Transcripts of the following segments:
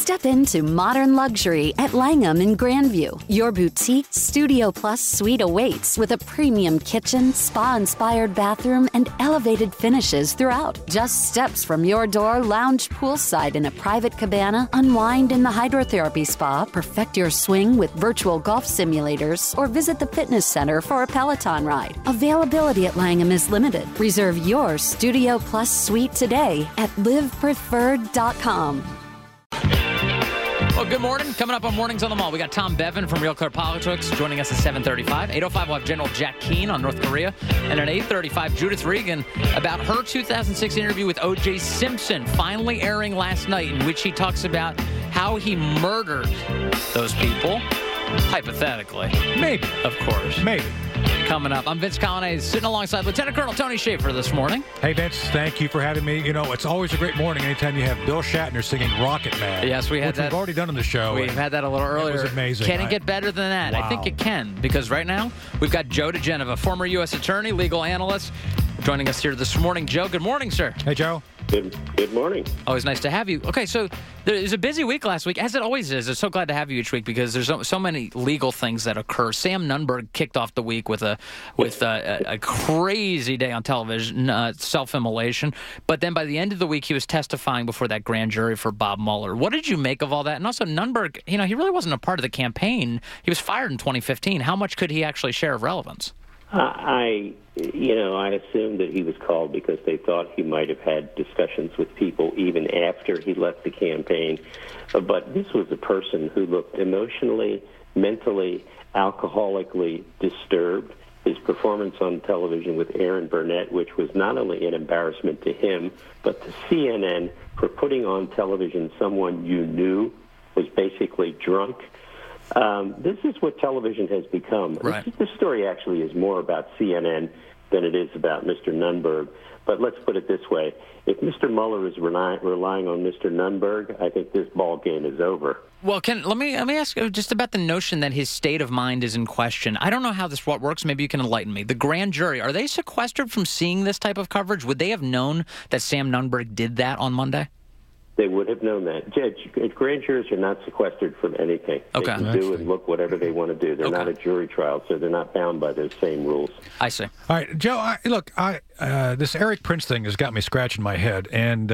Step into modern luxury at Langham in Grandview. Your boutique Studio Plus suite awaits with a premium kitchen, spa-inspired bathroom, and elevated finishes throughout. Just steps from your door, lounge poolside in a private cabana, unwind in the hydrotherapy spa, perfect your swing with virtual golf simulators, or visit the fitness center for a Peloton ride. Availability at Langham is limited. Reserve your Studio Plus suite today at livepreferred.com. Well, good morning. Coming up on Mornings on the Mall, we got Tom Bevan from Real Clear Politics joining us at 7:35. 8:05, we'll have General Jack Keane on North Korea. And at 8:35, Judith Regan about her 2006 interview with O.J. Simpson, finally airing last night, in which he talks about how he murdered those people. Hypothetically. Maybe. Of course. Maybe. Coming up, I'm Vince Colonnese, sitting alongside Lieutenant Colonel Tony Schaefer this morning. Hey, Vince, thank you for having me. You know, it's always a great morning anytime you have Bill Shatner singing Rocket Man. Yes, we had which that. We've already done on the show. We've had that a little earlier. It was amazing. Can it get better than that? Wow. I think it can, because right now we've got Joe DeGeneva, former U.S. attorney, legal analyst, joining us here this morning. Joe, good morning, sir. Hey, Joe. Good morning. Always nice to have you. Okay, so there was a busy week last week, as it always is. I'm so glad to have you each week because there's so many legal things that occur. Sam Nunberg kicked off the week with a crazy day on television, self-immolation. But then by the end of the week, he was testifying before that grand jury for Bob Mueller. What did you make of all that? And also, Nunberg, he really wasn't a part of the campaign. He was fired in 2015. How much could he actually share of relevance? I assumed that he was called because they thought he might have had discussions with people even after he left the campaign. But this was a person who looked emotionally, mentally, alcoholically disturbed. His performance on television with Aaron Burnett, which was not only an embarrassment to him, but to CNN for putting on television someone you knew was basically drunk. This is what television has become. Right. This story actually is more about CNN than it is about Mr. Nunberg. But let's put it this way. If Mr. Mueller is relying on Mr. Nunberg, I think this ball game is over. Well, let me ask just about the notion that his state of mind is in question. I don't know how this works. Maybe you can enlighten me. The grand jury, are they sequestered from seeing this type of coverage? Would they have known that Sam Nunberg did that on Monday? They would have known that. Grand jurors are not sequestered from anything. Okay. They can do and look whatever they want to do. They're not a jury trial, so they're not bound by those same rules. I see. All right, Joe, this Eric Prince thing has got me scratching my head. And,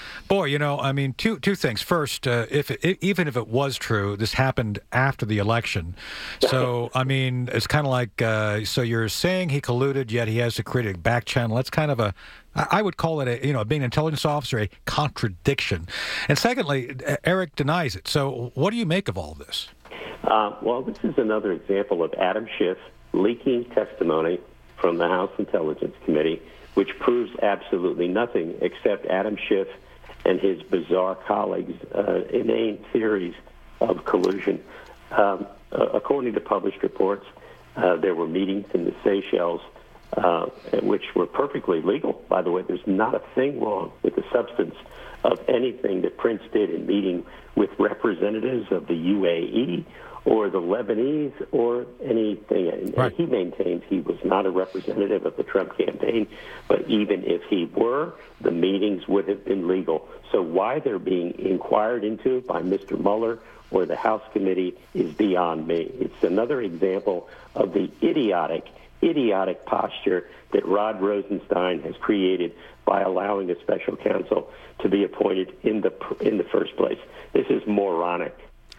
two things. First, even if it was true, this happened after the election. So, it's kind of like, so you're saying he colluded, yet he has to create a back channel. That's kind of I would call it being an intelligence officer, a contradiction. And secondly, Eric denies it. So what do you make of all this? This is another example of Adam Schiff leaking testimony from the House Intelligence Committee, which proves absolutely nothing except Adam Schiff and his bizarre colleagues' inane theories of collusion. According to published reports, there were meetings in the Seychelles which were perfectly legal. By the way, there's not a thing wrong with the substance of anything that Prince did in meeting with representatives of the UAE or the Lebanese or anything. Right. He maintains he was not a representative of the Trump campaign, but even if he were, the meetings would have been legal. So why they're being inquired into by Mr. Mueller or the House committee is beyond me. It's another example of the idiotic posture that Rod Rosenstein has created by allowing a special counsel to be appointed in the first place. This is moronic.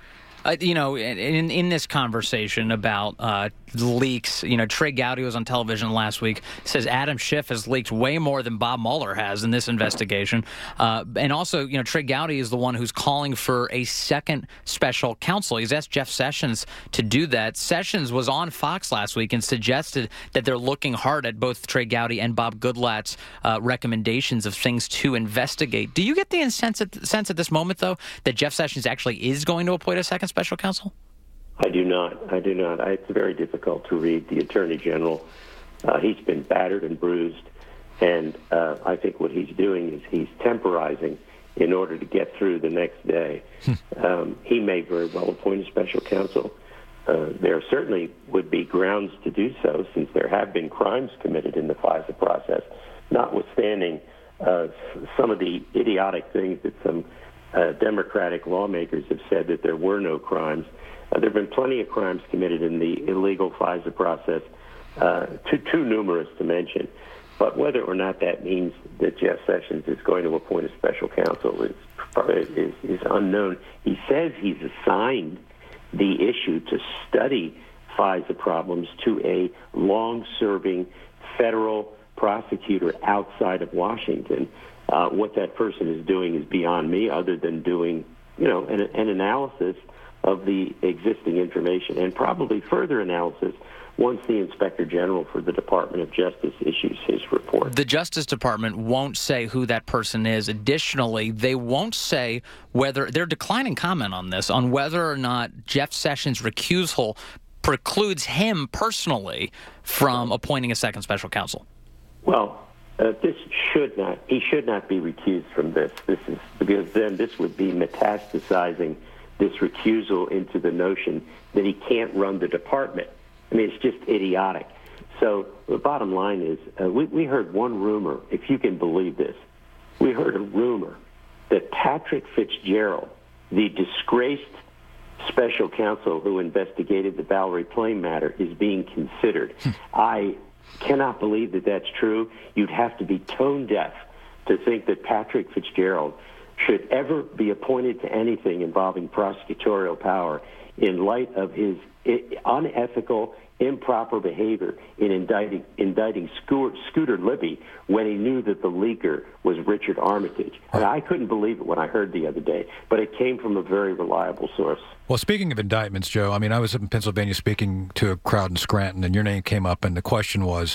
In this conversation about leaks, Trey Gowdy was on television last week, says Adam Schiff has leaked way more than Bob Mueller has in this investigation. And also, Trey Gowdy is the one who's calling for a second special counsel. He's asked Jeff Sessions to do that. Sessions was on Fox last week and suggested that they're looking hard at both Trey Gowdy and Bob Goodlatte's recommendations of things to investigate. Do you get the sense at this moment, though, that Jeff Sessions actually is going to appoint a second special counsel? I do not. It's very difficult to read the Attorney General. He's been battered and bruised, and I think what he's doing is he's temporizing in order to get through the next day. He may very well appoint a special counsel. There certainly would be grounds to do so, since there have been crimes committed in the FISA process, notwithstanding some of the idiotic things that some Democratic lawmakers have said that there were no crimes. There have been plenty of crimes committed in the illegal FISA process, too numerous to mention. But whether or not that means that Jeff Sessions is going to appoint a special counsel is unknown. He says he's assigned the issue to study FISA problems to a long-serving federal prosecutor outside of Washington. What that person is doing is beyond me, other than doing, an analysis of the existing information and probably further analysis once the Inspector General for the Department of Justice issues his report. The Justice Department won't say who that person is. Additionally, they won't say whether they're declining comment on this, on whether or not Jeff Sessions' recusal precludes him personally from appointing a second special counsel. Well, he should not be recused from this. Because then this would be metastasizing this recusal into the notion that he can't run the department. I mean, it's just idiotic. So the bottom line is, we heard one rumor, if you can believe this. We heard a rumor that Patrick Fitzgerald, the disgraced special counsel who investigated the Valerie Plame matter, is being considered. I cannot believe that that's true. You'd have to be tone deaf to think that Patrick Fitzgerald should ever be appointed to anything involving prosecutorial power in light of his unethical, improper behavior in indicting Scooter Libby when he knew that the leaker was Richard Armitage. And I couldn't believe it when I heard the other day, but it came from a very reliable source. Well, speaking of indictments, Joe, I mean, I was in Pennsylvania speaking to a crowd in Scranton, and your name came up, and the question was,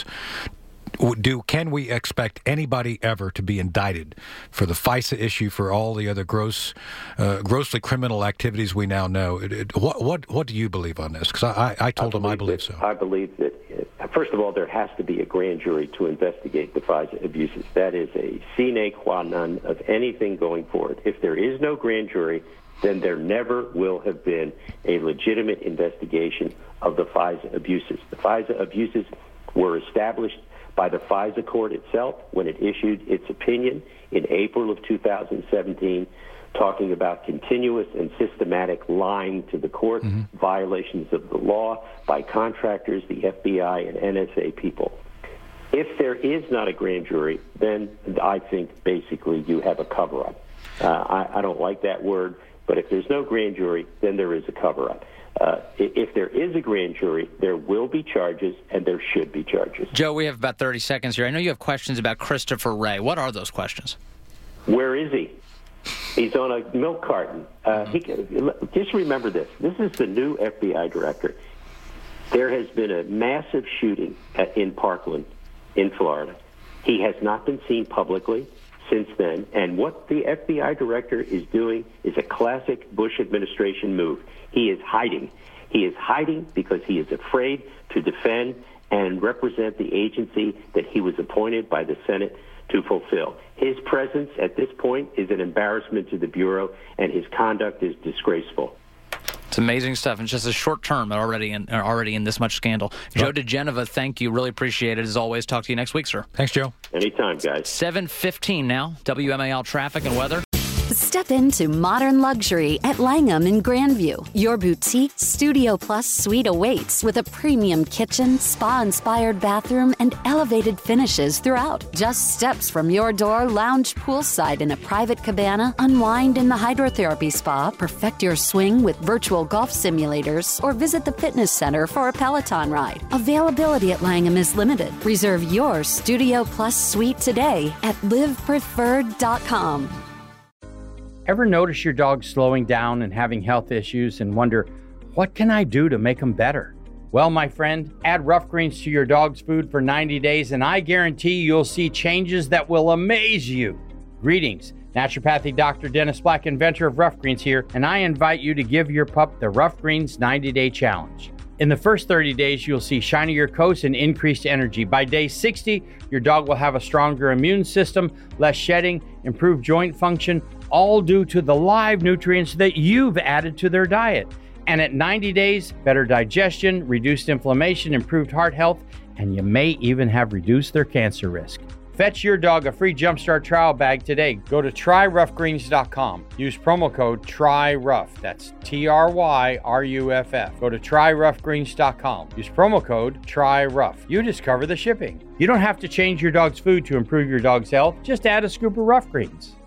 can we expect anybody ever to be indicted for the FISA issue, for all the other grossly criminal activities we now know? What do you believe on this? Because I told him I believe so. I believe that, first of all, there has to be a grand jury to investigate the FISA abuses. That is a sine qua non of anything going forward. If there is no grand jury, then there never will have been a legitimate investigation of the FISA abuses. The FISA abuses were established by the FISA court itself when it issued its opinion in April of 2017, talking about continuous and systematic lying to the court, violations of the law by contractors, the FBI, and NSA people. If there is not a grand jury, then I think basically you have a cover-up. I don't like that word, but if there's no grand jury, then there is a cover-up. If there is a grand jury, there will be charges, and there should be charges. Joe, we have about 30 seconds here. I know you have questions about Christopher Wray. What are those questions? Where is he? He's on a milk carton. Just remember this. This is the new FBI director. There has been a massive shooting in Parkland, in Florida. He has not been seen publicly since then, and what the FBI director is doing is a classic Bush administration move. He is hiding. He is hiding because he is afraid to defend and represent the agency that he was appointed by the Senate to fulfill. His presence at this point is an embarrassment to the Bureau, and his conduct is disgraceful. It's amazing stuff. It's just a short term already in this much scandal. Joe diGenova, thank you. Really appreciate it. As always, talk to you next week, sir. Thanks, Joe. Anytime, guys. 7:15 now. WMAL traffic and weather. Step into modern luxury at Langham in Grandview. Your boutique Studio Plus suite awaits with a premium kitchen, spa-inspired bathroom, and elevated finishes throughout. Just steps from your door, lounge poolside in a private cabana, unwind in the hydrotherapy spa, perfect your swing with virtual golf simulators, or visit the fitness center for a Peloton ride. Availability at Langham is limited. Reserve your Studio Plus suite today at livepreferred.com. Ever notice your dog slowing down and having health issues and wonder, what can I do to make them better? Well, my friend, add Rough Greens to your dog's food for 90 days and I guarantee you'll see changes that will amaze you. Greetings, naturopathic Dr. Dennis Black, inventor of Rough Greens here, and I invite you to give your pup the Rough Greens 90-day challenge. In the first 30 days, you'll see shinier coats and increased energy. By day 60, your dog will have a stronger immune system, less shedding, improved joint function, all due to the live nutrients that you've added to their diet. And at 90 days, better digestion, reduced inflammation, improved heart health, and you may even have reduced their cancer risk. Fetch your dog a free Jumpstart trial bag today. Go to tryroughgreens.com. Use promo code TRYROUGH. That's TRYRUFF. Go to tryroughgreens.com. Use promo code TRYROUGH. You discover the shipping. You don't have to change your dog's food to improve your dog's health. Just add a scoop of Rough Greens.